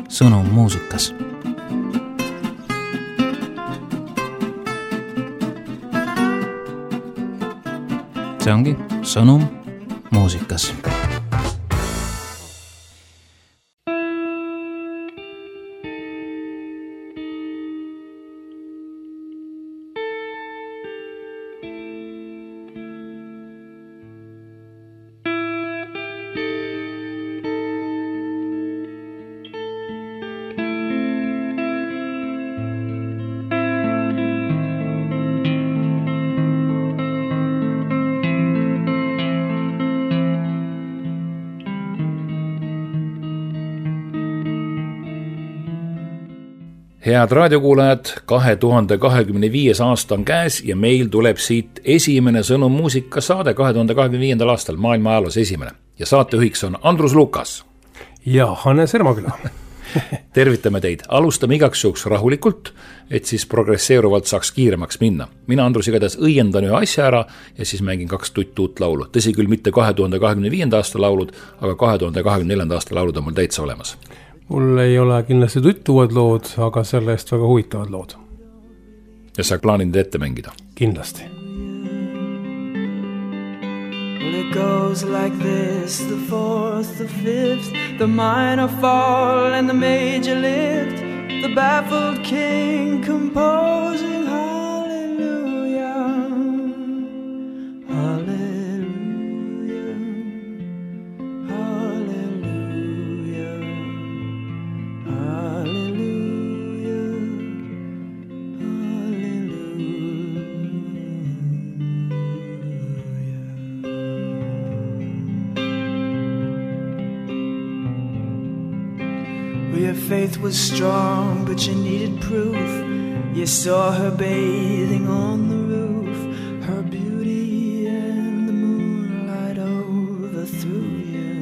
sõnum muusikas. See ongi sõnum muusikas. Head raadiokuulajad, 2025. aasta on käes ja meil tuleb siit esimene sõnum muusika saade 2025. aastal, maailma ajaloos esimene. Ja saatejuhiks on Andrus Lukas. Ja Hannes Ermaküla. Tervitame teid. Alustame igaks juhuks rahulikult, et siis progresseeruvalt saaks kiiremaks minna. Mina, Andrus, igatahes õiendan ühe asja ära ja siis mängin 2 tutt laulu. Tõsi küll mitte 2025. aasta laulud, aga 2024. aasta laulud on mul täitsa olemas. Mul ei ole kindlasti tuttuvad lood, aga selle eest väga huvitavad lood. Ja sa plaanid ette mängida? Kindlasti. Well, it goes like this, the fourth, the fifth, the minor fall and the major lift, the baffled king composing hallelujah, hallelujah. Your faith was strong, but you needed proof. You saw her bathing on the roof, her beauty and the moonlight overthrew you.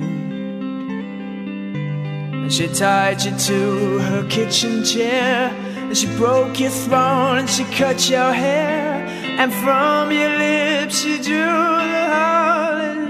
And she tied you to her kitchen chair, and she broke your throne and she cut your hair, and from your lips she drew the hallelujah.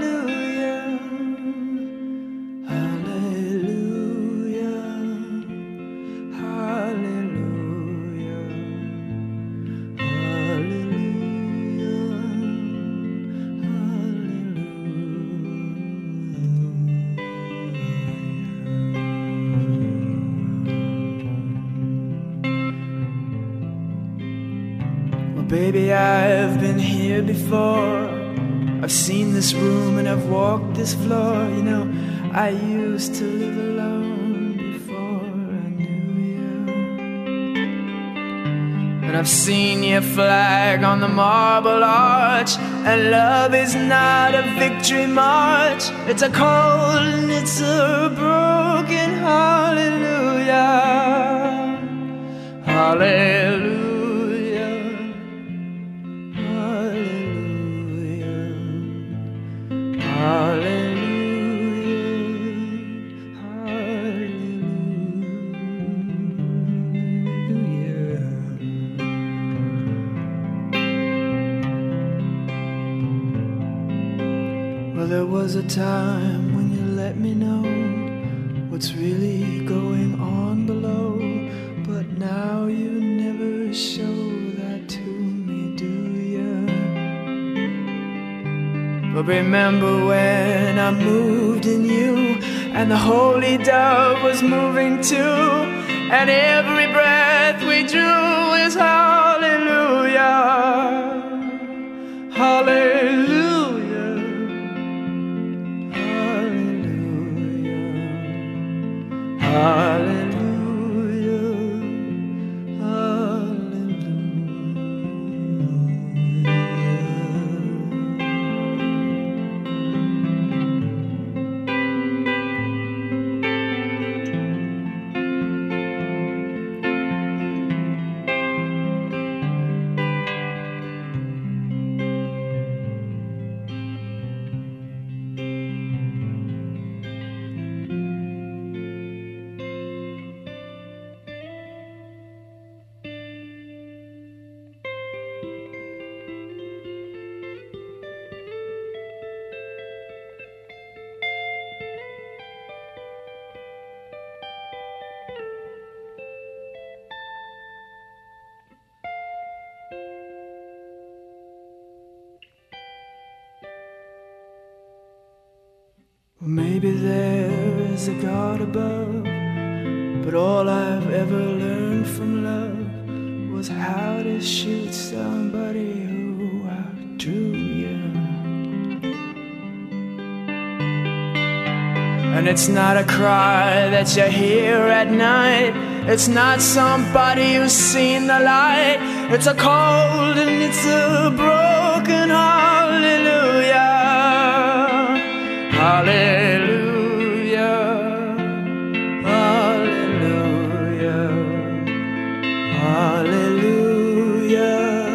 Baby, I've been here before. I've seen this room and I've walked this floor. You know, I used to live alone before I knew you. And I've seen your flag on the marble arch. And love is not a victory march. It's a cold and it's a broken hallelujah. Hallelujah. There was a time when you let me know what's really going on below, but now you never show that to me, do you? But remember when I moved in you, and the holy dove was moving too, and every breath we drew is hallelujah, hallelujah. Hallelujah, Or maybe there is a God above, but all I've ever learned from love was how to shoot somebody who outdrew you. And it's not a cry that you hear at night, it's not somebody who's seen the light, it's a cold and it's a broken hallelujah. Hallelujah, hallelujah, hallelujah,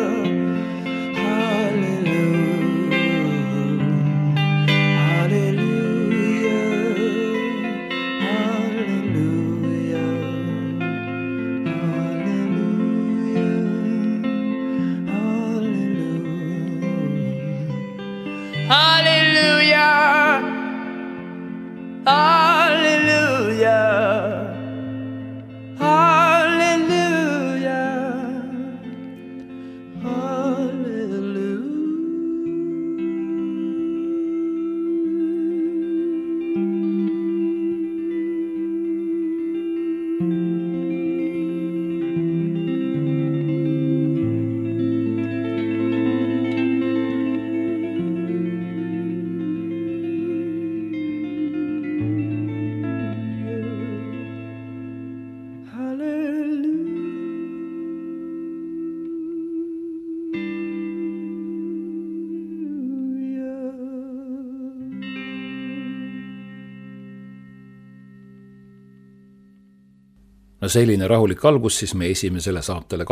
no selline rahulik algus siis meie esimesele saatele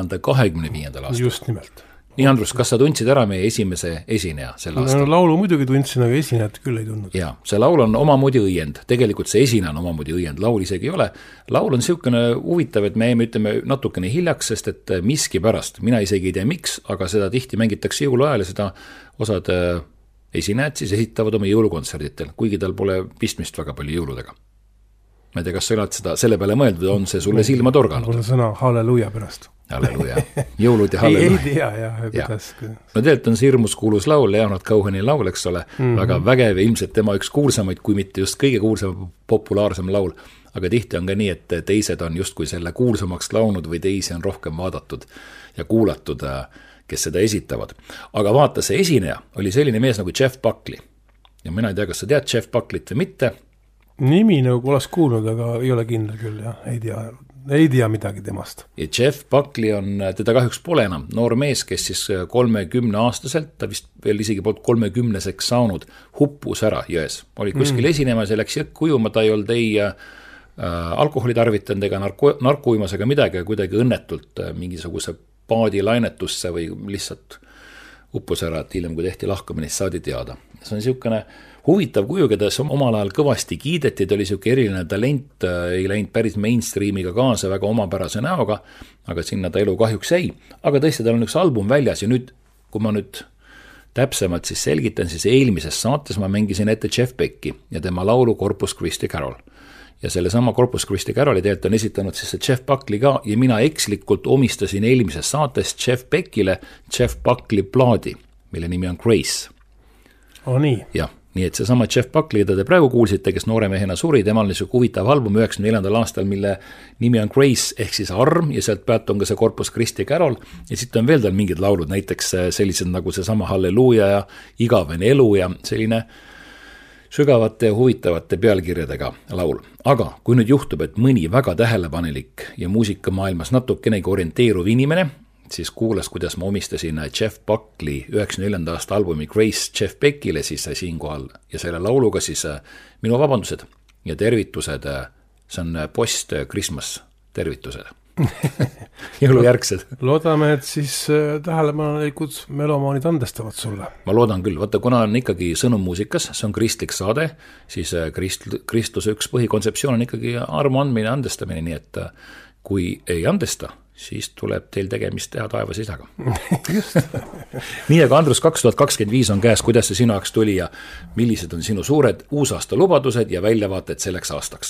2025. aastal. Just nimelt. Nii, Andrus, kas sa tundsid ära meie esimese esineja sel aastal? No, laulu muidugi tundsin, aga esinejat küll ei tundnud. Jaa, see laul on omamoodi õiend. Tegelikult see esineja on omamoodi õiend, laul isegi ei ole. Laul on siukene huvitav, et me ütleme natukene hiljaks, sest et miski pärast, mina isegi ei tea miks, aga seda tihti mängitakse jõuluajal ja seda osad esinejad siis esitavad oma jõulukontserditel, kuigi tal pole pistmist väga palju jõuludega. Ma ei tea, kas sa oled seda selle peale mõeldud, on see sulle silma torganud? Pole sõna halleluja pärast. Halleluja. Jõulud ja halleluja. Ei tea, jah. Kuidas... No tegelikult on see hirmus kuulus laul, Leonard Coheni laul, eks ole, väga vägev ja ilmselt tema üks kuulsamaid, kui mitte just kõige kuulsam populaarsem laul, aga tihti on ka nii, et teised on justkui selle kuulsamaks laulnud või teisi on rohkem vaadatud ja kuulatud, kes seda esitavad. Aga vaata, see esineja oli selline mees nagu Jeff Buckley. Ja mina ei tea, kas sa tead Jeff Buckleyt või mitte. Nimi nagu oleks kuulnud, aga ei ole kindel küll, jah. Ei tea midagi temast. Ja Jeff Buckley on, teda kahjuks pole enam, noor mees, kes siis 30-aastaselt, ta vist veel isegi poolt 30-seks saanud, huppus ära jões. Oli kuskil esinemas ja läks jõkk ujuma, ta ei olnud alkoholi tarvitanud ega narkuimas ega midagi, kuidagi õnnetult mingisuguse paadi lainetusse või lihtsalt huppus ära, et hiljem, kui tehti lahkamine, saadi teada. See on niisugune huvitav kuju, keda omal ajal kõvasti kiideti, ta oli niisugune eriline talent, ei läinud päris mainstreamiga kaasa väga omapärase näoga, aga sinna ta elu kahjuks ei. Aga tõesti, tal on üks album väljas ja nüüd, kui ma nüüd täpsemalt siis selgitan, siis eelmises saates ma mängisin ette Jeff Becki ja tema laulu Corpus Christi Carol. Ja selle sama Corpus Christi Caroli teelt on esitanud siis see Jeff Buckley ka ja mina ekslikult omistasin eelmises saates Jeff Beckile Jeff Buckley plaadi, mille nimi on Grace. Nii. Jah. Nii et see sama Jeff Buckley, keda te praegu kuulsite, kes noore mehena suri, temal on niisugune huvitav album 94. aastal, mille nimi on Grace ehk siis arm ja sealt pealt on ka see Corpus Christi Carol ja siit on veel tal mingid laulud, näiteks sellised nagu see sama Halleluja ja Igavene elu ja selline sügavate ja huvitavate pealkirjadega laul. Aga kui nüüd juhtub, et mõni väga tähelepanelik ja muusikamaailmas natukenegi orienteeruv inimene siis kuulas, kuidas ma omistasin Jeff Buckley 94. aasta albumi Grace Jeff Beckile siis siinkohal ja selle lauluga siis minu vabandused ja tervitused, see on post-Christmas tervitused. Jõulujärgsed. Loodame, et siis tähelepanelikud melomaanid andestavad sulle. Ma loodan küll, vaata, kuna on ikkagi sõnum muusikas, see on kristlik saade, siis Kristuse üks põhikontseptsioon on ikkagi armu andmine, andestamine, nii et kui ei andesta, siis tuleb teil tegemist teha taevas isaga. Just. Nii, aga Andrus, 2025 on käes, kuidas see sinu jaoks tuli ja millised on sinu suured uusaasta lubadused ja väljavaated selleks aastaks?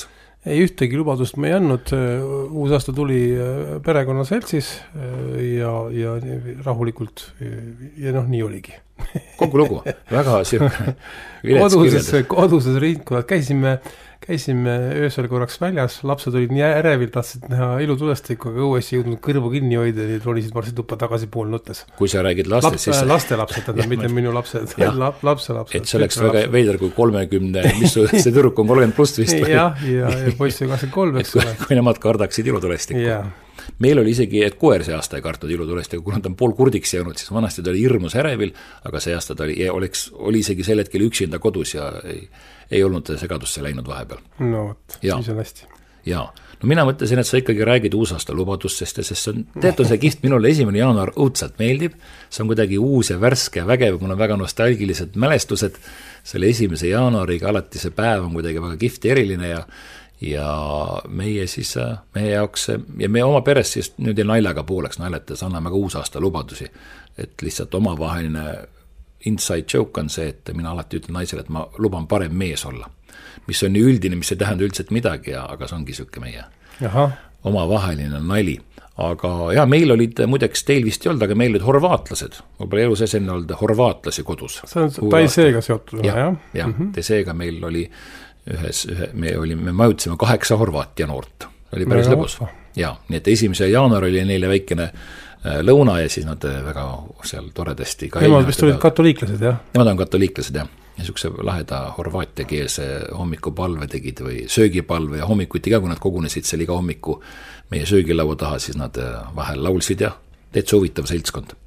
Ei ühtegi lubadust me ei andnud, uus aasta tuli perekonna seltsis ja rahulikult ja nii oligi. Kogu lugu, väga sirkne. Koduses ringkonnad käisime öösel korraks väljas, lapsed olid nii ärevil, tahtsid näha ilutulestikku, aga õues jõudnud kõrvu kinni hoida, nii ronisid varsti tuppa tagasi pool nuttes. Kui sa räägid lastest, siis... Lastelapsed, mitte minu lapsed, lapselapsed. Et see oleks väga veider, kui 30, mis see tüdruk on 30 plus vist või? Ja poiss on 23, eks ole. Kui nemad kardaksid ilutulestikku. Meil oli isegi, et koer see aasta ei kartud ilutulestikku, kuna ta on pool kurdiks jäänud, siis vanasti ta oli hirmus ärevil, aga see aasta ta oli isegi sel hetkel üksinda kodus ja ei olnud segadusse läinud vahepeal. No võt, siis on hästi. Jaa, no mina mõtlesin, et sa ikkagi räägid uusaasta lubadustest, sest on see kiht minule 1. jaanuar õudselt meeldib, see on kuidagi uus ja värske ja vägev, mul on väga nostalgilised mälestused, selle 1. jaanuariga alati see päev on kuidagi väga kihvt ja eriline ja meie jaoks ja me oma peres siis nüüd naljaga pooleks naljates anname ka uusaasta lubadusi, et lihtsalt omavaheline inside joke on see, et mina alati ütlen naisele, et ma luban parem mees olla, mis on nii üldine, mis ei tähenda üldselt midagi, aga see ongi sükke meie omavaheline nali. Aga ja meil olid, muideks teil vist ei olnud, aga meil olid horvaatlased, võib-olla elus enne olnud horvaatlasi kodus. See on Taiseega seotud. Ja, Taiseega meil oli me majutasime 8 Horvaatia noort, oli päris lõbus. Ja, nii et 1. jaanuar oli neile väikene lõuna ja siis nad väga seal toredasti nemad vist olid katoliiklased, jah? Nemad on katoliiklased, jah. Ja niisuguse laheda Horvaatia keelse hommikupalve tegid või söögipalve ja hommikuti ka, kui nad kogunesid seal iga hommiku meie söögilaua taha, siis nad vahel laulsid ja täitsa huvitav seltskond.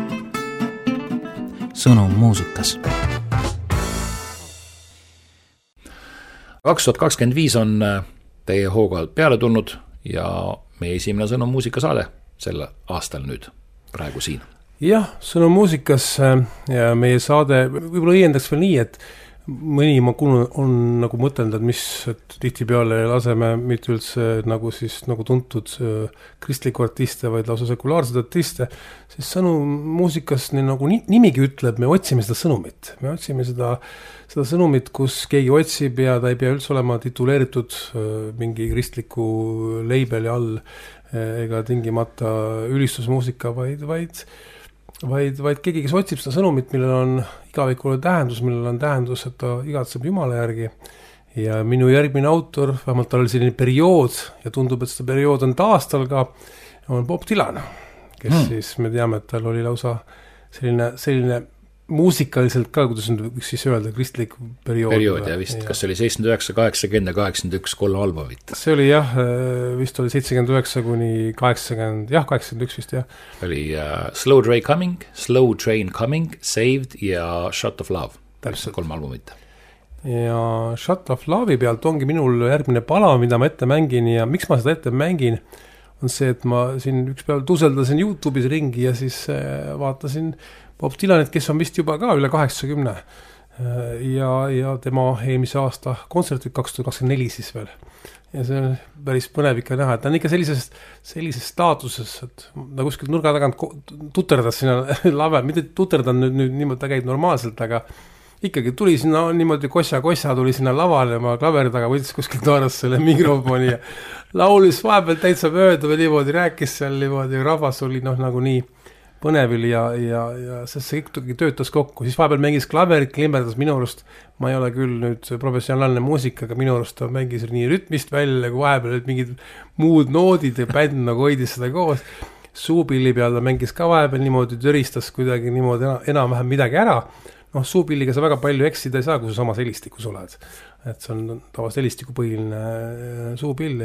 Sõnum muusikas. 2025 on teie hooga peale tulnud ja meie esimene Sõnum muusikasaade sel aastal nüüd praegu siin. Jah, Sõnum muusikas ja meie saade võib-olla õiendaks veel nii, et mõni ma kuulnud on nagu mõtelnud, et mis et tihti peale laseme mitte üldse nagu tuntud kristliku artiste, vaid lausa sekulaarsed artiste, siis Sõnum muusikas, nii nagu nimigi ütleb, me otsime seda sõnumit. Me otsime seda sõnumit, kus keegi otsib ja ta ei pea üldse olema tituleeritud mingi kristliku leibeli all ega tingimata ülistusmuusika, vaid keegi, kes otsib seda sõnumit, millel on igavikule tähendus, millel on tähendus, et ta igatseb Jumala järgi. Ja minu järgmine autor, vähemalt tal oli selline periood ja tundub, et seda periood on taastal ka, on Bob Dylan, kes siis me teame, et tal oli lausa selline muusikaliselt ka, kuidas võiks siis öelda, kristlik periood. Periood ja vist, kas oli 79, 80 ja 81 3 albumit? See oli vist oli 79 kuni 80, 81 vist Oli Slow Train Coming, Saved ja Shot of Love. Täpselt. 3 albumit. Ja Shot of Love'i pealt ongi minul järgmine pala, mida ma ette mängin ja miks ma seda ette mängin, on see, et ma siin üks päev tuseldasin YouTube'is ringi ja siis vaatasin Bob Dylanit, kes on vist juba ka üle 80 ja tema eelmise aasta kontserdid 2024 siis veel. Ja see on päris põnev ikka näha, et ta on ikka sellises staatuses, et ta kuskilt nurga tagant tuterdas sinna lave, mitte tuterdan nüüd niimoodi, ta käib normaalselt, aga ikkagi tuli sinna niimoodi kossa tuli sinna lavale ja ma klaveri taga võttis kuskilt tooras selle mikrofoni ja laulis vahepeal täitsa mööda või niimoodi rääkis seal niimoodi, rahvas oli nagu nii põnevil ja see kõik töötas kokku. Siis vahepeal mängis klaverit, klimberdas minu arust, ma ei ole küll nüüd professionaalne muusika, aga minu arust ta mängis nii rütmist välja, kui vahepeal mingid muud noodid ja bänd nagu hoidis seda koos. Suupilli peal ta mängis ka vahepeal niimoodi, töristas kuidagi niimoodi enam-vähem midagi ära. Suupilliga sa väga palju eksida ei saa, kui sa samas helistikus oled. Et see on tavast helistiku põhiline suupill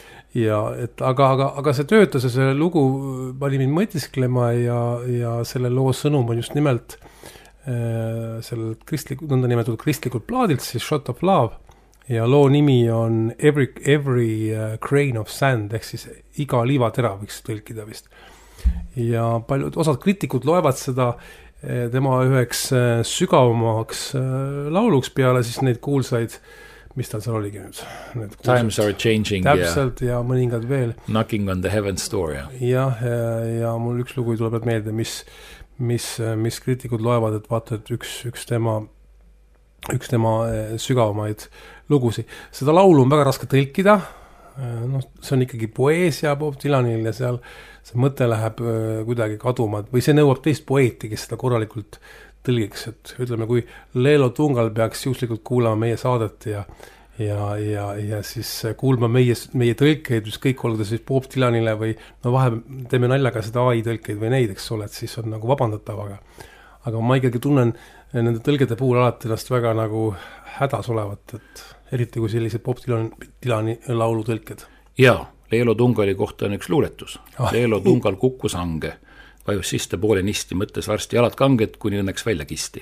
aga see töötas ja see lugu pani mind mõtisklema ja selle loo sõnum on just nimelt sellel nõndanimetatud kristlikult plaadilt, siis Shot of Love ja loo nimi on Every Grain of Sand ehk siis iga liivatera võiks tõlkida vist. Ja osad kriitikud loevad seda tema üheks sügavamaks lauluks peale siis neid kuulsaid mis tal seal oligi nüüd? Times are changing. Täpselt ja mõningad veel. Knocking on the Heaven's Door. Ja mul üks lugu tuleb meelde, mis kriitikud loevad, et vaata, et üks tema üks tema sügavamaid lugusid. Seda laulu on väga raske tõlkida, see on ikkagi poeesia Bob Dylanil ja seal see mõte läheb kuidagi kaduma või see nõuab teist poeeti, kes seda korralikult tõlgiks, et ütleme, kui Leelo Tungal peaks juhuslikult kuulama meie saadet ja siis kuulma meie tõlkeid, mis kõik olgu siis Bob Dylanile või vahe teeme naljaga seda AI tõlkeid või neid, eks ole, et siis on nagu vabandatav, aga ma ikkagi tunnen nende tõlgede puhul alati ennast väga nagu hädas olevat, et eriti kui sellised Bob Dylani laulu tõlked. Jaa, Leelo Tungali kohta on üks luuletus. Leelo Tungal kukkus hange, vajus siste poole nisti, mõttes varsti jalad kanged, kuni õnneks välja kisti.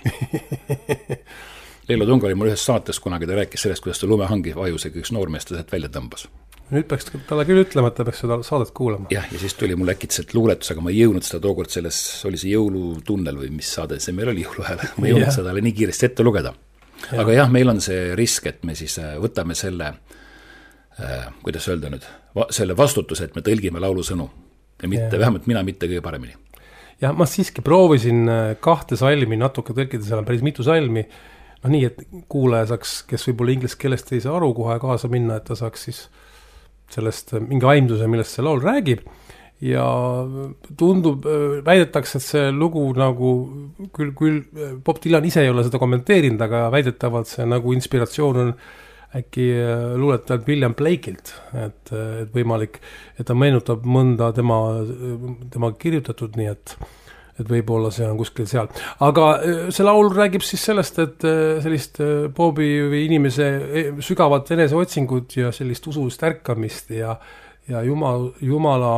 Leelo Tungal oli mul ühes saates kunagi, ta rääkis sellest, kuidas ta lumehangi vajusega üks noormeest sealt välja tõmbas. Nüüd peaks talle küll ütlema, et ta peaks seda saadet kuulama. Jah, ja siis tuli mul äkitselt luuletus, aga ma ei jõudnud seda tookord selles, oli see jõulutunnel või mis saade, see meil oli jõuluhääle. Ma ei jõudnud seda nii kiiresti ette lugeda. Aga jah, meil on see risk, et me siis võtame selle, kuidas öelda nüüd, selle vastutuse, et me tõlgime laulusõnu ja mitte, vähemalt mina mitte kõige paremini. Ja ma siiski proovisin 2 salmi natuke tõlkida, seal on päris mitu salmi, nii, et kuulaja saaks, kes võib-olla inglise keelest ei saa aru kohe kaasa minna, et ta saaks siis sellest mingi aimduse, millest see laul räägib ja tundub, väidetakse, et see lugu nagu küll Bob Dylan ise ei ole seda kommenteerinud, aga väidetavalt see nagu inspiratsioon on äkki luuletajalt William Blake'ilt, et võimalik, et ta meenutab mõnda tema kirjutatud, nii et võib-olla see on kuskil seal. Aga see laul räägib siis sellest, et sellist Bobi või inimese sügavat eneseotsingut ja sellist usulist ärkamist ja Jumala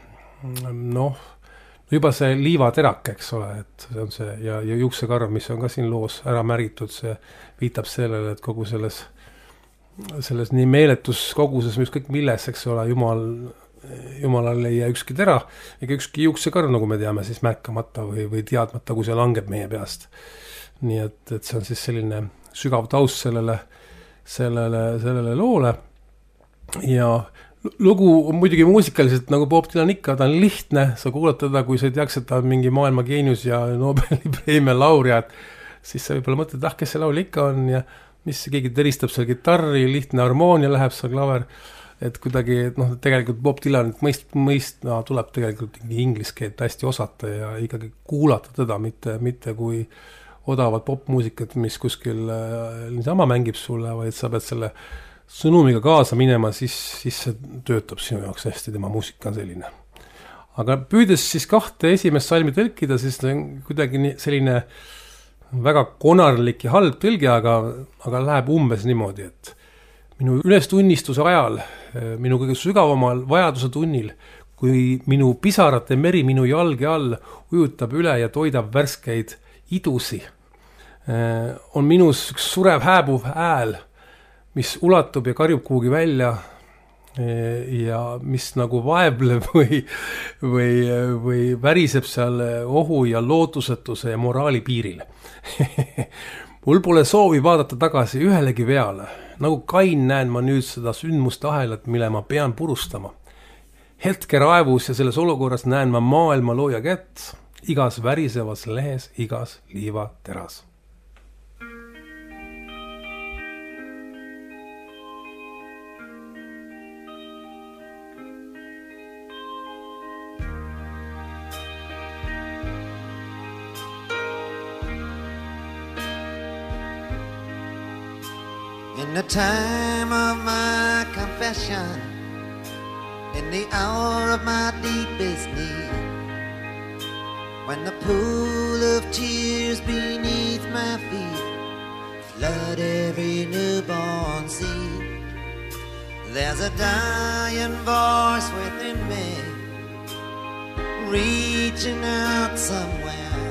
juba see liivaterak, eks ole, et see on see ja juuksekarv, mis on ka siin loos ära märgitud, see viitab sellele, et kogu selles nii meeletus koguses, mis kõik milles, eks ole, Jumalal ei jää ükski tera, ega ükski juuksekarv, nagu me teame, siis märkamata või teadmata, kui see langeb meie peast. Nii et see on siis selline sügav taust sellele loole. Ja lugu on muidugi muusikaliselt nagu Bob Dylan ikka, ta on lihtne, sa kuulad teda, kui sa ei teaks, et ta on mingi maailma geenius ja Nobeli preemia laureaat, siis sa võib-olla mõtled, kes see laul ikka on ja mis keegi teristab seal gitarri, lihtne harmoonia läheb seal klaver, et kuidagi, tegelikult Bob Dylan tuleb tegelikult inglise keelt hästi osata ja ikkagi kuulata teda, mitte kui odavat popmuusikat, mis kuskil niisama mängib sulle, vaid sa pead selle sõnumiga kaasa minema, siis see töötab sinu jaoks hästi, tema muusika on selline. Aga püüdes siis 2 esimest salmi tõlkida, siis kuidagi selline väga konarlik ja halb tõlge, aga läheb umbes niimoodi, et minu ülestunnistuse ajal, minu kõige sügavamal vajaduse tunnil, kui minu pisarate meri minu jalge all ujutab üle ja toidab värskeid idusi, on minus üks surev hääbuv hääl, mis ulatub ja karjub kuhugi välja ja mis nagu vaebleb või väriseb seal ohu ja lootusetuse ja moraali piiril. Mul pole soovi vaadata tagasi ühelegi veale. Nagu Kain näen ma nüüd seda sündmuste ahelat, mille ma pean purustama. Hetke raevus ja selles olukorras näen ma maailma looja kätt, igas värisevas lehes, igas liiva teras. In the time of my confession, in the hour of my deepest need, when the pool of tears beneath my feet flood every newborn seed, there's a dying voice within me, reaching out somewhere,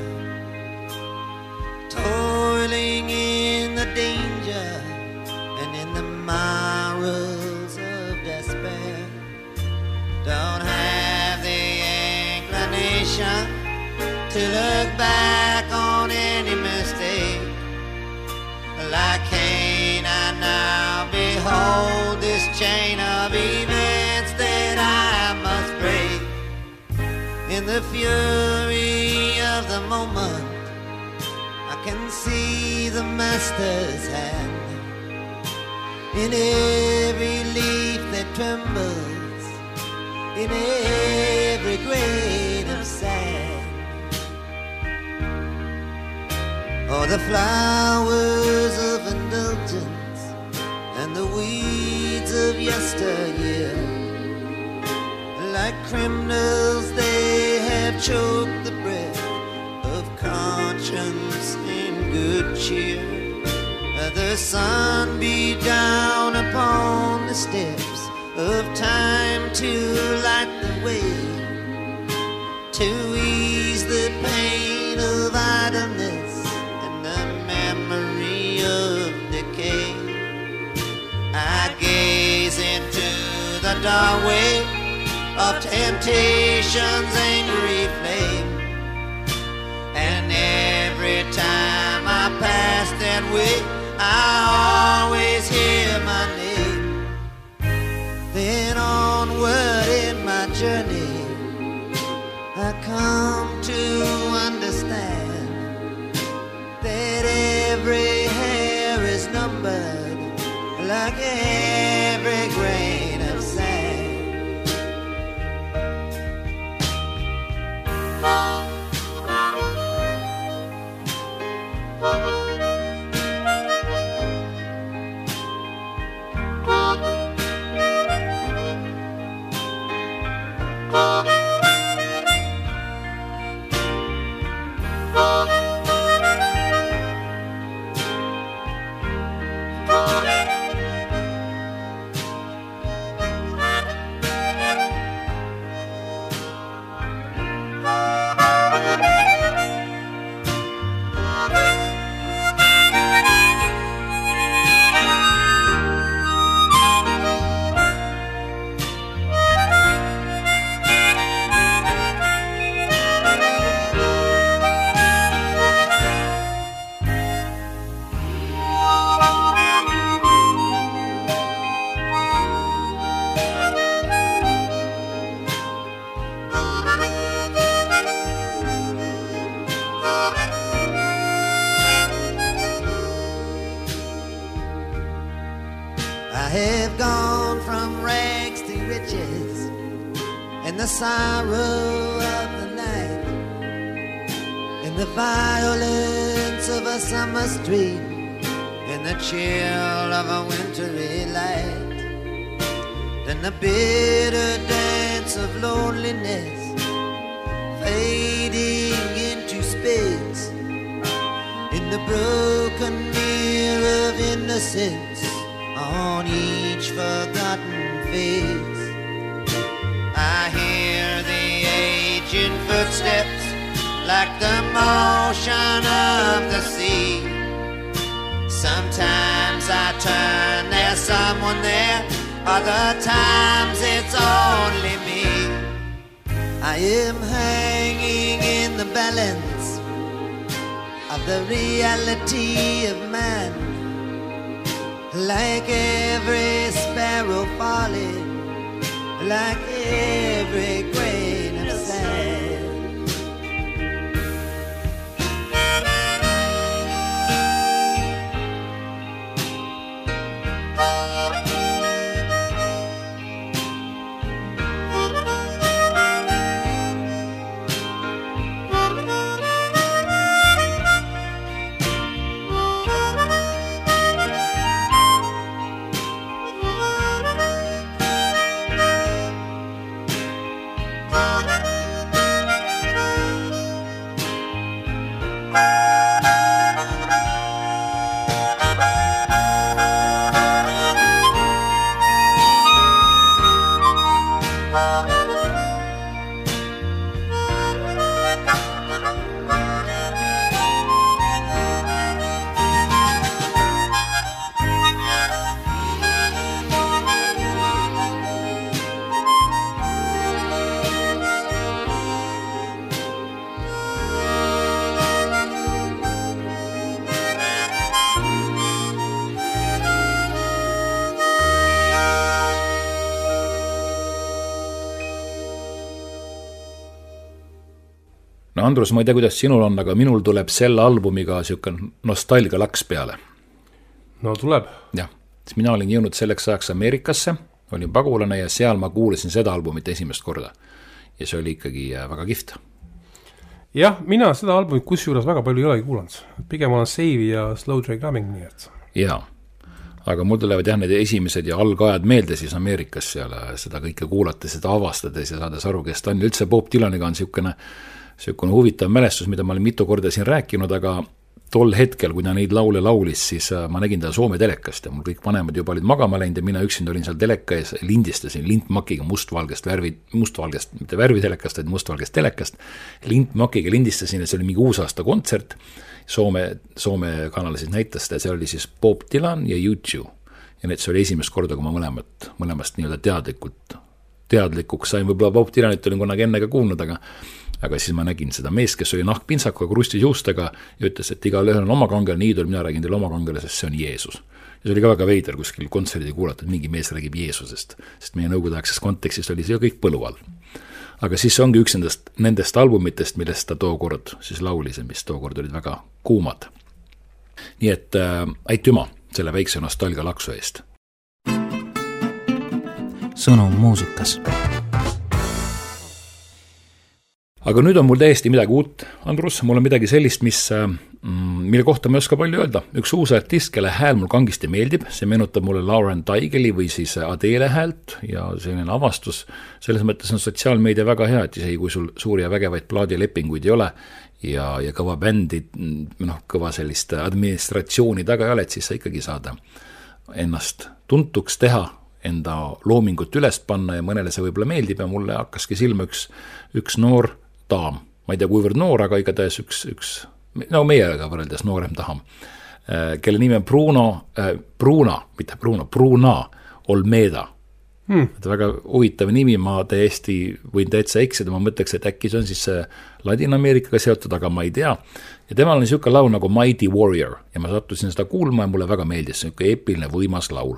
toiling in the danger and in the morals of despair. Don't have the inclination to look back on any mistake. Like Cain, I now behold this chain of events that I must break. In the fury of the moment, I can see the master's hand in every leaf that trembles, in every grain of sand. Oh, the flowers of indulgence and the weeds of yesteryear, like criminals they have choked the breath of conscience in good cheer. The sun beat down upon the steps of time to light the way, to ease the pain of idleness and the memory of decay. I gaze into the doorway of temptation's angry flame, and every time I pass that way, I always hear my name. Then onward in my journey, I come to understand that every hair is numbered like every grain of sand. The sorrow of the night, in the violence of a summer street, in the chill of a wintry light, then the bitter dance of loneliness fading into space, in the broken mirror of innocence on each forgotten face. I hear the aging footsteps like the motion of the sea. Sometimes I turn, there's someone there, other times it's only me. I am hanging in the balance of the reality of man, like every sparrow falling, like every grain of sand. no Andrus, ma ei tea, kuidas sinul on, aga minul tuleb selle albumiga niisugune nostalgia laks peale. No tuleb. Jah, siis mina olin jõudnud selleks ajaks Ameerikasse, olin pagulane ja seal ma kuulasin seda albumit esimest korda. Ja see oli ikkagi väga kihvt. Jah, mina seda albumit kusjuures väga palju ei olegi kuulanud. Pigem olen Save ja Slow Train Coming, nii et. Jaa, aga mul tulevad jah need esimesed ja algajad meelde siis Ameerikas seal seda kõike kuulates, seda avastades ja saades aru, kes ta on. Üldse Bob Dylaniga on niisugune huvitav mälestus, mida ma olen mitu korda siin rääkinud, aga tol hetkel, kui ta neid laule laulis, siis ma nägin ta Soome telekast ja mul kõik vanemad juba olid magama läinud ja mina üksinda olin seal teleka ees, lindistasin lintmakiga mustvalgest, mitte värvitelekast, vaid mustvalgest telekast, lintmakiga lindistasin ja see oli mingi uusaasta kontsert, Soome kanal siis näitas seda ja see oli siis Bob Dylan ja U2 ja see oli esimest korda, kui ma mõlemast nii-öelda teadlikuks sain, võib-olla Bob Dylanit olin kunagi enne ka kuulnud, aga siis ma nägin seda meest, kes oli nahkpintsakuga, krustis juustega ja ütles, et igal ühel on oma kangel, nii tuleb, mina räägin teile oma kangele, sest see on Jeesus. Ja see oli ka väga veider kuskil kontserdi kuulata, et mingi mees räägib Jeesusest, sest meie nõukogudeaegses kontekstis oli see kõik põlu all. Aga siis see ongi üks nendest albumitest, millest ta tookord siis laulis, mis tookord olid väga kuumad. Nii et aitüma selle väikse nostalgia laksu eest. Sõnum muusikas. Aga nüüd on mul täiesti midagi uut, Andrus, mul on midagi sellist, mille kohta ma ei oska palju öelda. Üks uus artist, kelle hääl mul kangisti meeldib, see meenutab mulle Lauren Daigeli või siis Adele häält ja selline avastus. Selles mõttes on sotsiaalmeedia väga hea, et isegi kui sul suuri ja vägevaid plaadilepinguid ei ole ja kõva bändi, kõva sellist administratsiooni taga ei ole, et siis sa ikkagi saad ennast tuntuks teha, enda loomingut üles panna ja mõnele see võib-olla meeldib ja mulle hakkaski silma üks noor daam, ma ei tea kuivõrd noor, aga igatahes meiega võrreldes noorem taham, kelle nimi on Bruna Olmeda. Et väga huvitav nimi, ma võin täitsa eksida, ma mõtleks, et äkki see on siis Ladina-Ameerikaga seotud, aga ma ei tea. Ja temal on niisugune laul nagu Mighty Warrior ja ma sattusin seda kuulma ja mulle väga meeldis, niisugune eepiline võimas laul.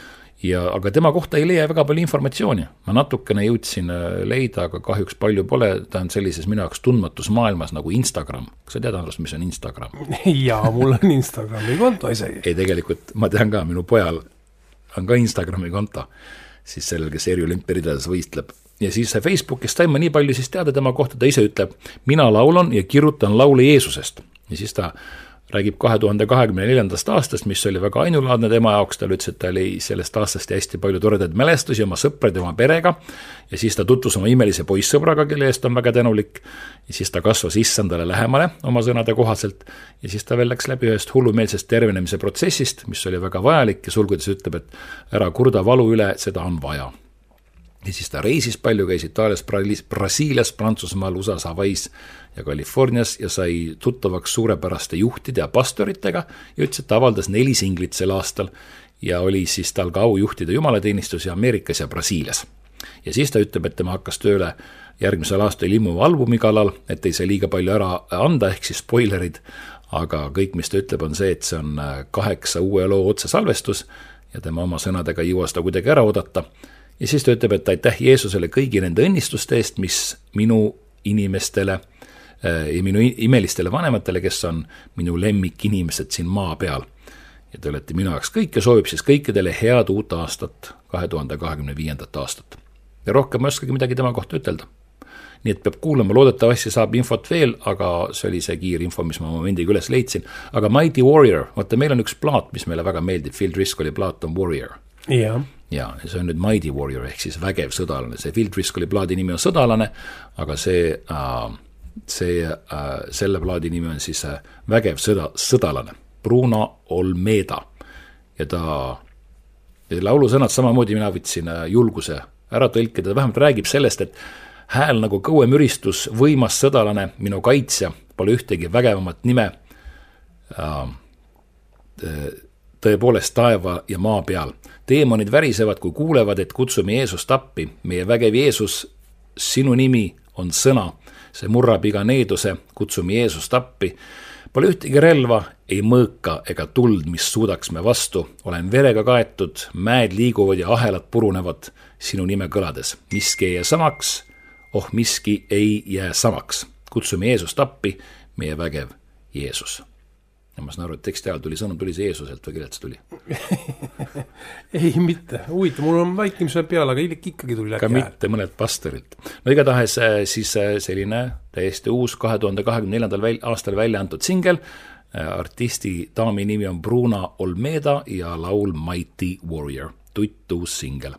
Aga tema kohta ei leia väga palju informatsiooni. Ma natukene jõudsin leida, aga kahjuks palju pole. Ta on sellises minu jaoks tundmatus maailmas nagu Instagram. Kas sa tead, Andrus, mis on Instagram? Jaa, mul on Instagrami konto isegi. Ei, tegelikult ma tean ka, minu pojal on ka Instagrami konto, siis sellel, kes eriolümpiaridades võistleb. Ja siis Facebookis sain ma nii palju siis teada tema kohta, ta ise ütleb, mina laulan ja kirjutan laule Jeesusest. Ja siis ta räägib 2024. aastast, mis oli väga ainulaadne tema jaoks, ta ütles, et ta oli sellest aastast hästi palju toredaid mälestusi oma sõprade, oma perega ja siis ta tutvus oma imelise poissõbraga, kelle eest on väga tänulik ja siis ta kasvas issandale lähemale oma sõnade kohaselt ja siis ta veel läks läbi ühest hullumeelsest tervenemise protsessist, mis oli väga vajalik ja sulgudes ütleb, et ära kurda valu üle, seda on vaja. Ja siis ta reisis palju, käis Itaalias, Brasiilias, Prantsusmaal, USAs, Hawaiis ja Californias ja sai tuttavaks suurepäraste juhtide ja pastoritega ja ütles, et ta avaldas 4 singlit sel aastal ja oli siis tal ka au juhtida jumalateenistusi Ameerikas ja Brasiilias. Ja siis ta ütleb, et tema hakkas tööle järgmisel aastal ilmuva albumi kallal, et ei saa liiga palju ära anda, ehk siis spoilerid, aga kõik, mis ta ütleb, on see, et see on 8 uue loo otsesalvestus ja tema oma sõnadega ei jõua seda kuidagi ära oodata. Ja siis ta ütleb, et aitäh Jeesusele kõigi nende õnnistuste eest, mis minu inimestele ja minu imelistele vanematele, kes on minu lemmik inimesed siin maa peal. Ja te olete minu jaoks kõik ja soovib siis kõikidele head uut aastat, 2025. aastat. Ja rohkem ma oskagi midagi tema kohta ütelda. Nii et peab kuulama, loodetavasti saab infot veel, aga see oli see kiir info, mis ma momendiga üles leidsin. Aga Mighty Warrior, vaata meil on üks plaat, mis meile väga meeldib, Phil Driscolli plaat on Warrior. Jah. Ja see on nüüd Mighty Warrior ehk siis vägev sõdalane. See Phil Driscolli plaadi nimi on sõdalane, aga selle plaadi nimi on siis vägev sõdalane, Bruna Olmeda. Ja laulusõnad samamoodi mina võtsin julguse ära tõlkida, vähemalt räägib sellest, et hääl nagu kõuemüristus, võimas sõdalane, minu kaitsja, pole ühtegi vägevamat nime, tõepoolest taeva ja maa peal. Teemonid värisevad, kui kuulevad, et kutsume Jeesust appi. Meie vägev Jeesus, sinu nimi on sõna. See murrab iga needuse, kutsume Jeesust appi. Pole ühtegi relva, ei mõõka ega tuld, mis suudaks me vastu. Olen verega kaetud, mäed liiguvad ja ahelad purunevad sinu nime kõlades. Miski ei jää samaks, miski ei jää samaks. kutsume Jeesust appi, meie vägev Jeesus. Ja ma saan aru, et teksti ajal sõnum tuli see Jeesuselt või kellelt see tuli? Ei, mitte. Huvitav, mul on vaikimise peal, aga ikkagi tuli läbi. Ka mitte mõned pastorid. No igatahes siis selline täiesti uus 2024. aastal välja antud singel. Artisti daami nimi on Bruna Olmeda ja laul Mighty Warrior. Tutt uus singel.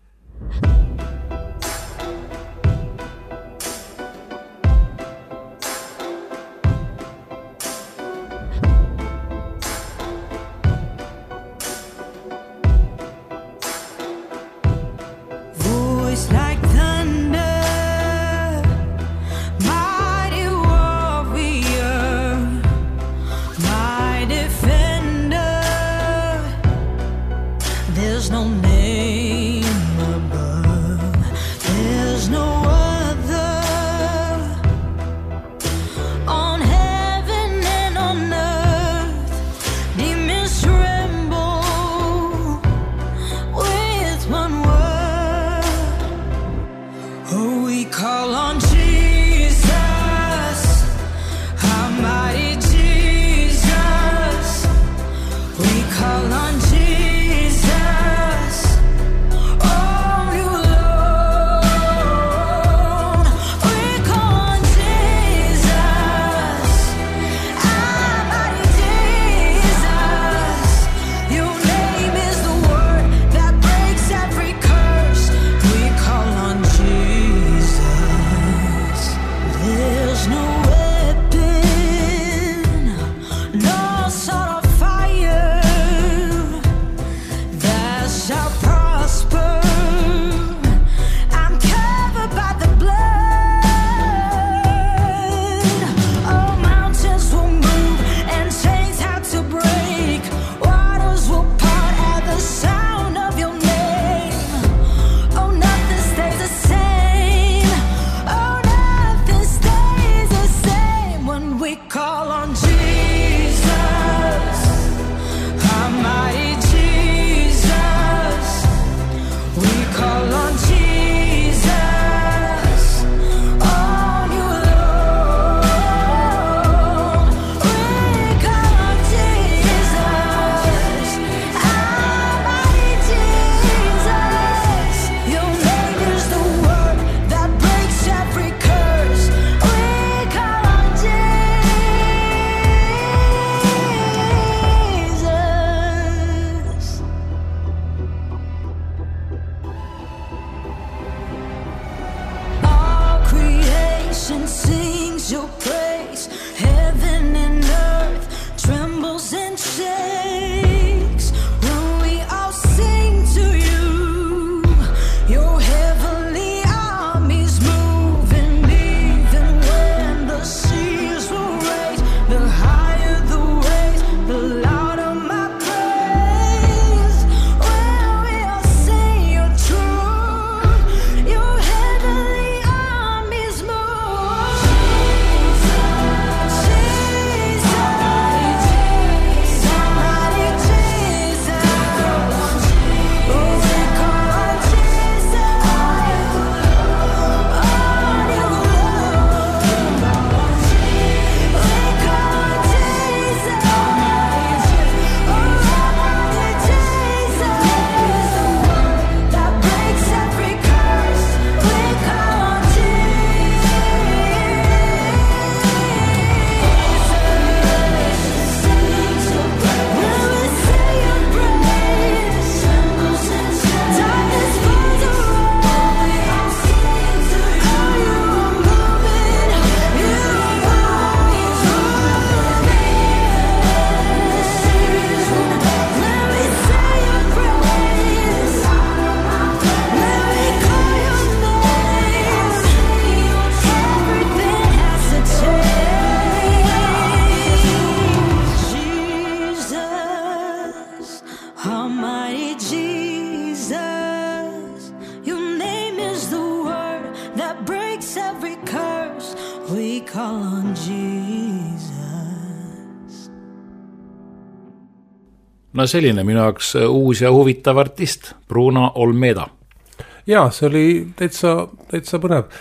No selline minu jaoks uus ja huvitav artist, Bruna Olmeda. Jaa, see oli täitsa põnev.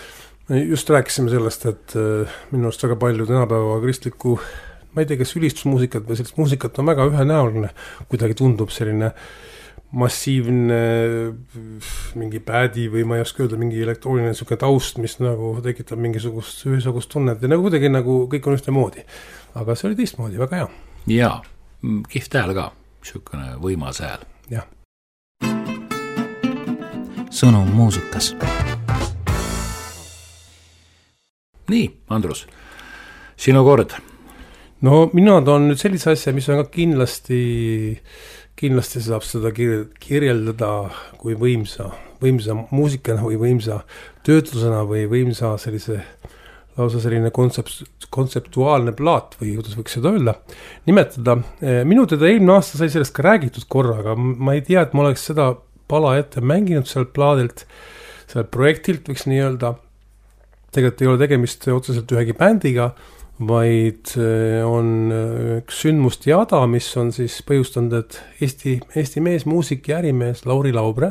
Just rääkisime sellest, et minu arust väga palju tänapäeva kristlikku, ma ei tea, kas ülistusmuusikat või sellist muusikat on väga ühenäoline, kuidagi tundub selline massiivne mingi päädi või ma ei oska öelda, mingi elektrooniline selline taust, mis nagu tekitab mingisugust ühisugust tunnet ja nagu kuidagi nagu kõik on ühte moodi. Aga see oli teistmoodi, väga hea. Jaa, kihvt hääl ka, niisugune võimas hääl. Jah. Sõnum muusikas. Nii, Andrus, sinu kord. No mina toon nüüd sellise asja, mis on ka kindlasti saab seda kirjeldada kui võimsa muusikana või võimsa töötlusena või võimsa lausa selline kontseptuaalne plaat või kuidas võiks seda öelda, nimetada. Minu teda eelmine aasta sai sellest ka räägitud korra, aga ma ei tea, et ma oleks seda pala ette mänginud sealt plaadilt, sealt projektilt võiks nii öelda. Tegelikult ei ole tegemist otseselt ühegi bändiga, vaid on üks sündmust jada, mis on siis põhjustanud, et Eesti mees, muusik ja ärimees Lauri Laubre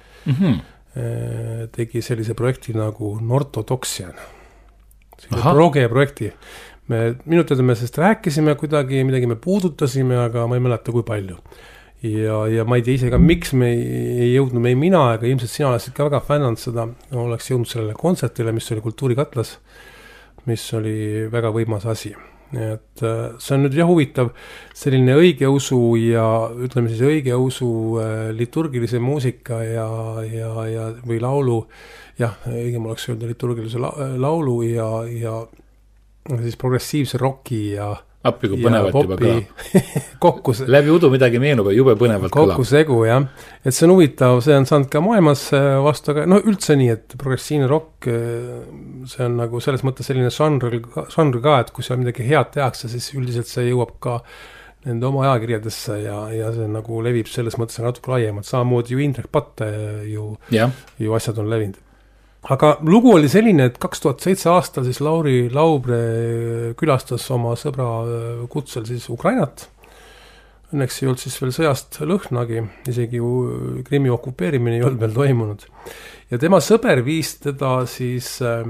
tegi sellise projekti nagu Nortodoxian. Proge projekti. Minu teada me sellest rääkisime kuidagi, midagi me puudutasime, aga ma ei mäleta kui palju. Ja ma ei tea ise ka, miks me ei jõudnud, me ei mina, aga ilmselt sina olesid ka väga fännanud seda, oleks jõudnud sellele kontsertile, mis oli Kultuurikatlas, mis oli väga võimas asi. Et see on nüüd jah huvitav selline õigeusu ja ütleme siis õigeusu liturgilise muusika ja või laulu, jah, õigem oleks öelda liturgilise laulu ja siis progressiivse rocki ja appi kui põnevalt juba kõla. Läbi udu midagi meenub ja jube põnevalt kõla. Kokku segu, jah. Et see on huvitav, see on saanud ka maailmas vastu, aga no üldse nii, et progressiivne rock, see on nagu selles mõttes selline žanr ka, et kui seal midagi head tehakse, siis üldiselt see jõuab ka nende oma ajakirjadesse ja see nagu levib selles mõttes natuke laiemalt. Samamoodi ju Indrek Patte ju asjad on levinud. Aga lugu oli selline, et 2007 aastal siis Lauri Laubre külastas oma sõbra kutsel siis Ukrainat. Õnneks ei olnud siis veel sõjast lõhnagi, isegi Krimmi okupeerimine ei olnud veel toimunud. Ja tema sõber viis teda siis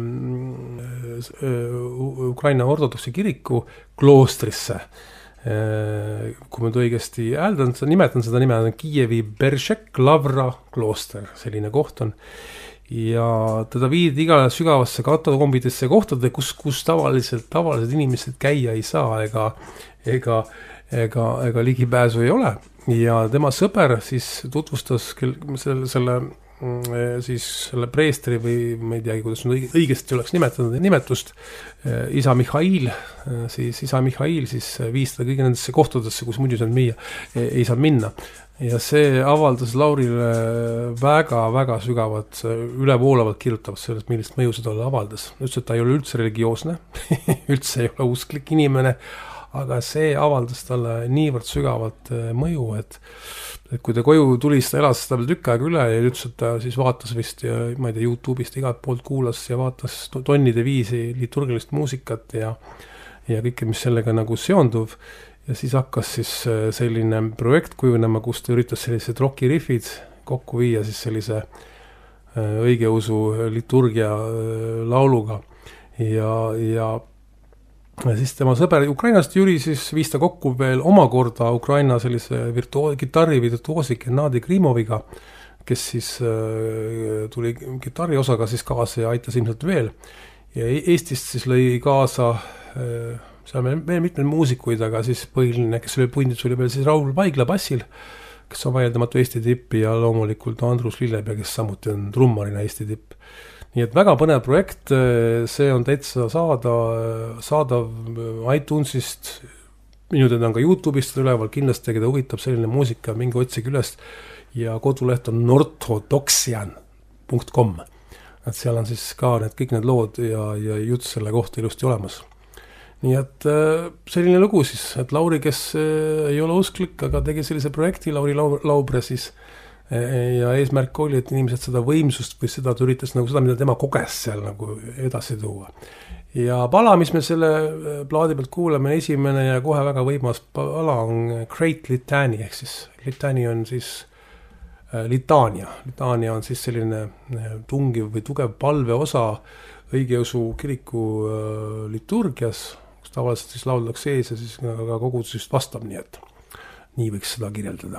Ukraina ortodoksi kiriku kloostrisse. Kui ma õigesti nimetan seda nime, on Kiievi Beršek Lavra klooster, selline koht on. Ja teda viidi igale sügavasse katakombidesse kohtade, kus tavalised inimesed käia ei saa ega ligipääsu ei ole. Ja tema sõber siis tutvustas selle preestri või ma ei teagi, kuidas õigesti oleks nimetust, isa Mihhail siis viis ta kõige nendesse kohtadesse, kus muidu ei saa minna. Ja see avaldas Laurile väga sügavat, ülevoolavat kirjutavat sellest, millist mõju seda avaldas. Ütles, et ta ei ole üldse religioosne, üldse ei ole usklik inimene, aga see avaldas talle niivõrd sügavat mõju, et kui ta koju tuli, siis ta elas seda veel tükk aega üle ja ütles, et ta siis vaatas vist ja ma ei tea, YouTube'ist igalt poolt kuulas ja vaatas tonnide viisi liturgilist muusikat ja kõike, mis sellega nagu seonduv. Ja siis hakkas siis selline projekt kujunema, kus ta üritas sellised rockirifid kokku viia siis sellise õigeusu liturgia lauluga. Ja siis tema sõber Ukrainast Jüri siis viis ta kokku veel omakorda Ukraina sellise kitarri virtuoosi Gennadi Krimoviga, kes siis tuli kitarri osaga siis kaasa ja aitas ilmselt veel. Ja Eestist siis lõi kaasa seal veel mitmed muusikuid, aga siis põhiline, kes oli pundis, oli veel siis Raul Paigla bassil, kes on vaieldamatu Eesti tipp ja loomulikult Andrus Lillebja, kes samuti on trummarina Eesti tipp. Nii et väga põnev projekt, see on täitsa saadav iTunesist, minu teada on ka YouTube'ist üleval, kindlasti keda huvitab selline muusika, mingi otsige üles ja koduleht on nortodoxian.com. Et seal on siis ka kõik need lood ja jutt selle kohta ilusti olemas. Nii et selline lugu siis, et Lauri, kes ei ole usklik, aga tegi sellise projekti Lauri Laubre siis ja eesmärk oli, et inimesed seda võimsust või seda üritas nagu seda, mida tema koges seal nagu edasi tuua. Ja pala, mis me selle plaadi pealt kuuleme, esimene ja kohe väga võimas pala on Great Litany, ehk siis Litany on siis Litania on siis selline tungiv või tugev palve osa õigeusu kiriku liturgias, kus tavaliselt siis lauldakse ees ja siis ka kogudus just vastab, nii et nii võiks seda kirjeldada.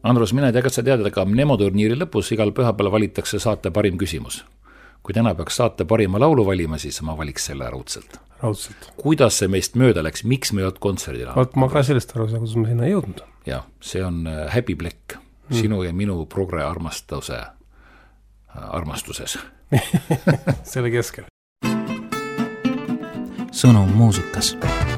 Andrus, mina ei tea, kas sa tead, aga Mnemoturniiri lõpus igal pühapäeval valitakse saate parim küsimus. Kui täna peaks saate parima laulu valima, siis ma valiks selle raudselt. Kuidas see meist mööda läks, miks me ei olnud kontserdina? Ma ka sellest aru saa, kuidas me sinna jõudnud. Ja, see on häbi plekk sinu ja minu progre armastuses. Selle keskel. Sõnum muusikas.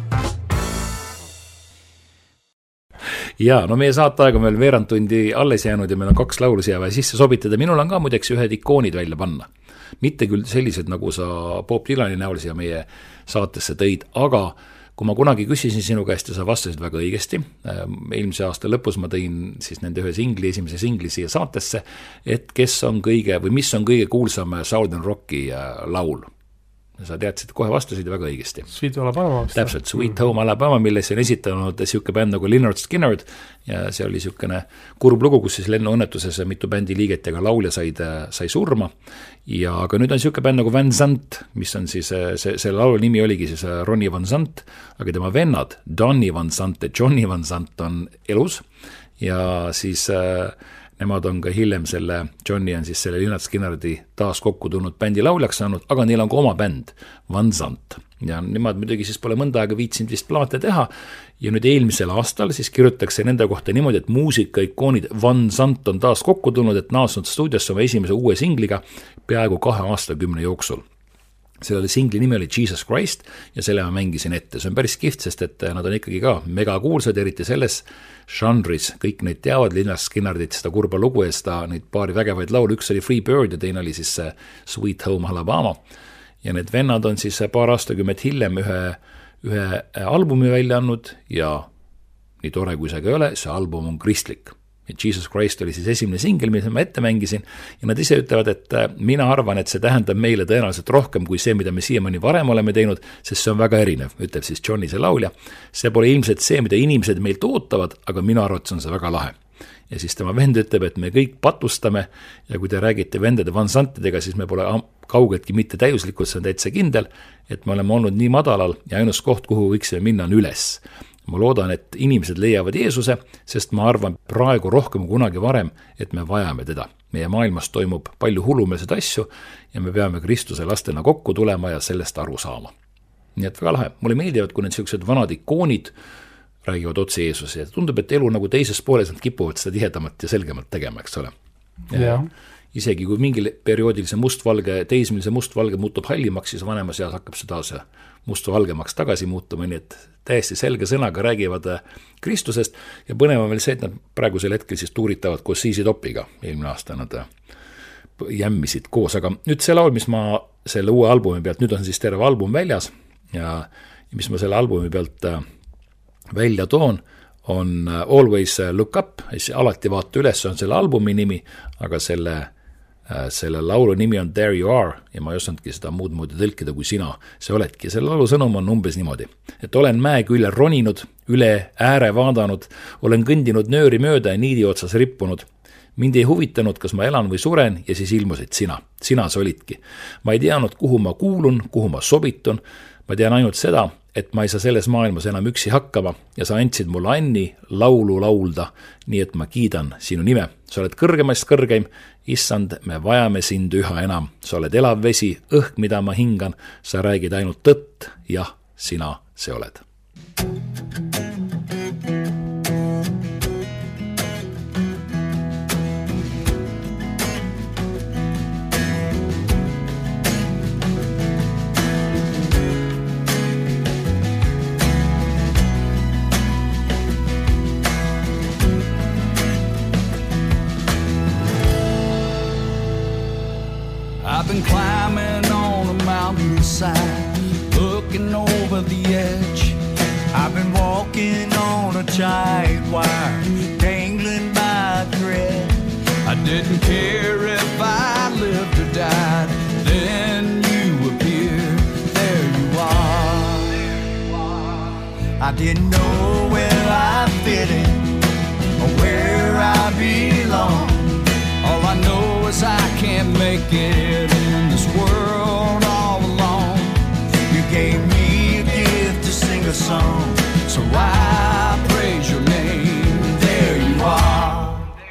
Ja, no meie saateaeg on veel veerand tundi alles jäänud ja meil on 2 laulu siia vaja sisse sobitada. Minul on ka muideks ühed ikoonid välja panna. Mitte küll sellised, nagu sa Bob Dylani näol siia meie saatesse tõid, aga kui ma kunagi küsisin sinu käest ja sa vastasid väga õigesti, eelmise aasta lõpus ma tõin siis nende ühe singli, esimese singli siia saatesse, et kes on kõige või mis on kõige kuulsam Southern Rocki laul. Sa teadsid, kohe vastasid väga õigesti. Sweet Alabama. Täpselt, Sweet Home Alabama, milles on esitanud siuke bänd nagu Lynyrd Skynyrd ja see oli siukene kurb lugu, kus siis lennuõnnetuses mitu bändi liiget ja ka laulja sai surma. Ja aga nüüd on siuke bänd nagu Van Zandt, mis on siis, see laulu nimi oligi siis Ronnie Van Zandt, aga tema vennad Donnie Van Zandt ja Johnny Van Zandt on elus ja siis nemad on ka hiljem Johnny on siis selle Lynyrd Skynyrdi taas kokku tulnud bändi lauljaks saanud, aga neil on ka oma bänd, Van Zandt. Ja nemad muidugi siis pole mõnda aega viitsinud vist plaate teha ja nüüd eelmisel aastal siis kirjutatakse nende kohta niimoodi, et muusikaikoonid Van Zandt on taas kokku tulnud, et naasnud stuudiosse oma esimese uue singliga peaaegu 2 aastakümne jooksul. Selle singli nimi oli Jesus Christ ja selle ma mängisin ette. See on päris kihvt, sest et nad on ikkagi ka mega kuulsad, eriti selles žanris. Kõik neid teavad, Lynyrd Skynyrdit, seda kurba lugu ja seda neid paari vägevaid laulu. Üks oli Free Bird ja teine oli siis Sweet Home Alabama. Ja need vennad on siis paar aastakümmet hiljem ühe albumi välja andnud ja nii tore kui see ka ei ole, see album on kristlik. Jesus Christ oli siis esimene singel, mida ma ette mängisin ja nad ise ütlevad, et mina arvan, et see tähendab meile tõenäoliselt rohkem kui see, mida me siiamaani varem oleme teinud, sest see on väga erinev, ütleb siis Johnny see laulja. See pole ilmselt see, mida inimesed meilt ootavad, aga minu arvates on see väga lahe. Ja siis tema vend ütleb, et me kõik patustame ja kui te räägite vendade Van Zandtidega, siis me pole kaugeltki mitte täiuslikult, see on täitsa kindel, et me oleme olnud nii madalal ja ainus koht, kuhu võiksime minna on üles. Ma loodan, et inimesed leiavad Jeesuse, sest ma arvan praegu rohkem kunagi varem, et me vajame teda. Meie maailmas toimub palju hullumeelseid asju ja me peame Kristuse lastena kokku tulema ja sellest aru saama. Nii et väga lahe. Mulle meeldivad, kui need sellised vanad ikoonid räägivad otse Jeesuse ja tundub, et elu nagu teises pooles nad kipuvad seda tihedamat ja selgemalt tegema, eks ole. Ja. Isegi kui mingil perioodil see mustvalge, teismelise mustvalge muutub hallimaks, siis vanemas eas hakkab seda see mustvalgemaks tagasi muutuma, nii et täiesti selge sõnaga räägivad Kristusest ja põnev on veel see, et nad praegusel hetkel siis tuuritavad koos Siisi Topiga, eelmine aasta nad jämmisid koos, aga nüüd see laul, mis ma selle uue albumi pealt, nüüd on siis terve album väljas ja mis ma selle albumi pealt välja toon, on Always Look Up, alati vaata üles on selle albumi nimi, aga selle laulu nimi on There You Are ja ma ei osanudki seda muud moodi tõlkida kui sina, see oledki. Selle laulu sõnum on umbes niimoodi, et olen mäe küljel roninud, üle ääre vaadanud, olen kõndinud nööri mööda ja niidi otsas rippunud. Mind ei huvitanud, kas ma elan või suren ja siis ilmusid sina see olidki. Ma ei teadnud, kuhu ma kuulun, kuhu ma sobitun, ma tean ainult seda, et ma ei saa selles maailmas enam üksi hakkama ja sa andsid mulle Anni laulu laulda, nii et ma kiidan sinu nime. Sa oled kõrgemast kõrgeim, issand, me vajame sind üha enam. Sa oled elav vesi, õhk, mida ma hingan, sa räägid ainult tõtt, jah, sina see oled. I've been climbing on a mountainside, looking over the edge. I've been walking on a tight wire, dangling by a thread. I didn't care if I lived or died. Then you appeared, there you are. I didn't know where I fit in or where I belong. All I know is I can't make it in this world all alone. You gave me a gift to sing a song, so I praise your name. There you are.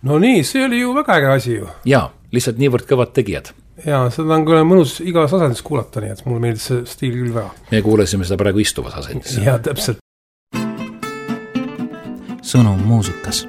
no nii, see oli ju väga äge asi ju. Jaa, lihtsalt niivõrd kõvad tegijad. Jaa, seda on küll mõnus igas asendis kuulata, nii et mulle meeldis see stiil küll väga. Me kuulesime seda praegu istuvas asendis. Jaa, täpselt. Sõnum muusikas.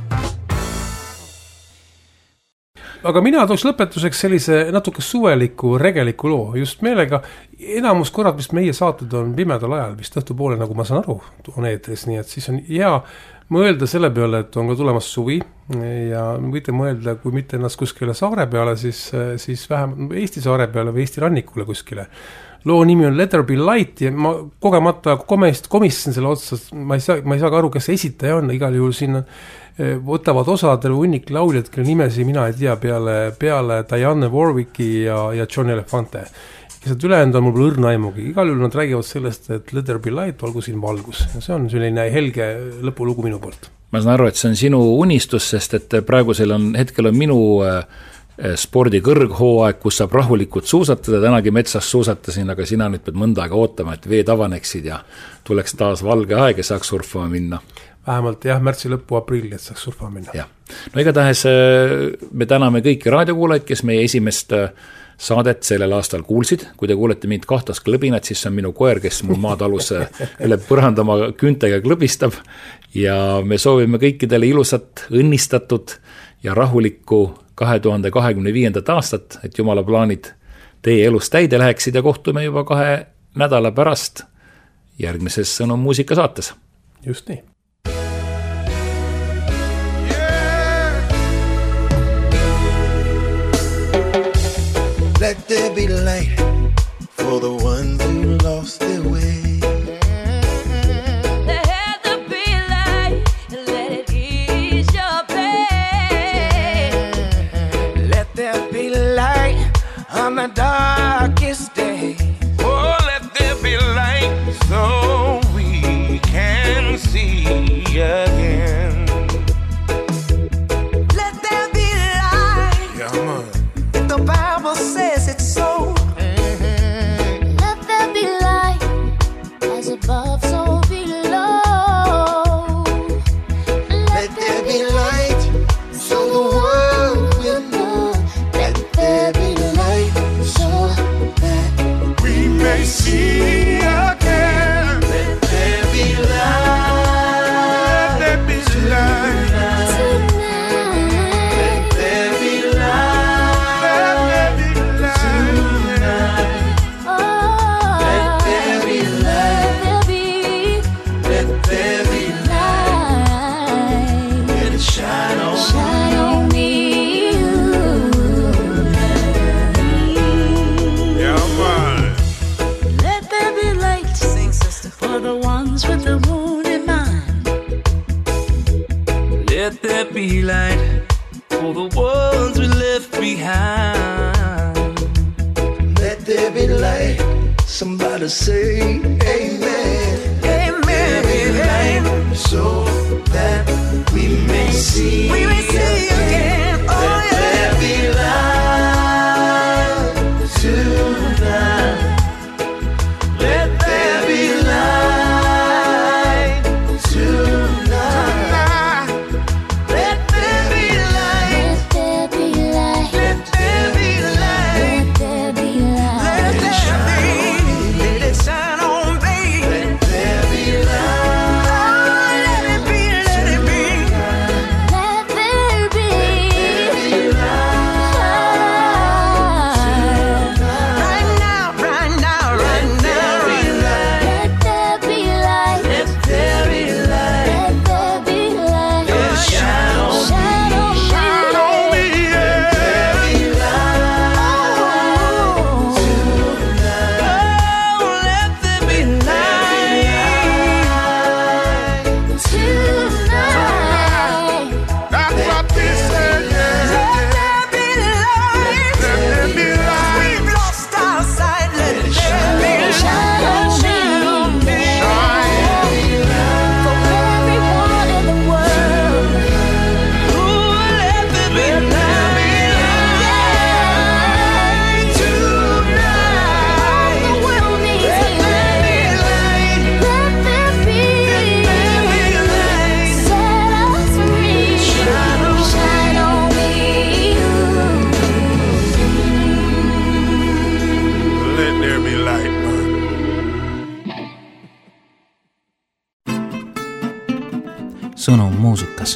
Aga mina tooks lõpetuseks sellise natuke suveliku, regeliku loo. Just meelega enamus korrad, vist meie saated on pimedal ajal, vist õhtupoole, nagu ma saan aru, on eetris, nii et siis on hea mõelda selle peale, et on ka tulemas suvi ja võite mõelda, kui mitte ennast kuskile saare peale, siis vähemalt Eesti saare peale või Eesti rannikule kuskile. Loo nimi on Let There Be Light ja ma kogemata komistasin selle otsast, ma ei saa ka aru, kes esitaja on, igal juhul siin võtavad osadel hunnik lauljad, kelle nimesi mina ei tea peale Diane Warwicki ja John Elefante. Kes ülejäänud on mul õrna aimugi. Igal juhul nad räägivad sellest, et Let There Be Light, olgu siin valgus. Ja see on selline helge lõpulugu minu poolt. Ma saan aru, et see on sinu unistus, sest et hetkel on minu spordi kõrghooaeg, kus saab rahulikult suusatada, tänagi metsas suusatasin, aga sina nüüd pead mõnda aega ootama, et veed avaneksid ja tuleks taas valge aeg ja saaks surfama minna. Vähemalt jah, märtsi lõppu aprilli, et saaks surfama minna. Ja. No igatahes me täname kõiki raadiokuulajaid, kes meie esimest saadet sellel aastal kuulsid. Kui te kuulete mind kahtas klõbinat, siis on minu koer, kes mul maatalus üle põrandama küntega klõbistab ja me soovime kõikidele ilusat, õnnistatud ja rahulikku 2025. aastat, et Jumala plaanid teie elus täide läheksid ja kohtume juba 2 nädala pärast järgmises Sõnum muusika saates. Just nii. Let there be light for the ones who lost their way. Let there be light and let it ease your pain. Let there be light on the darkest day. Oh, let there be light so we can see again. Let there be light. Come on. If the Bible says it's so. Let there be light as above, so below. Let there be light so the world will know. Let there be light so that We may see again. let there be light. Let there be light. Let there be light. Let there be light. Let there be light. Let there be light. Let it shine on Yeah, man. Let there be light. Sing, sister. For the ones with the moon in mind. Let there be light for the ones we left behind. Let there be light. Somebody say amen. Amen. Light so that we may see. We may see again. Oh, Let there be light tonight. Let there be light tonight. Let there be light. Let there be light. Let there be. Let it shine on me. Let there sõnum muusikas.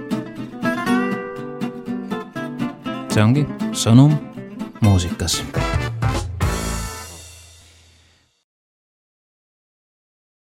See ongi sõnum muusikas.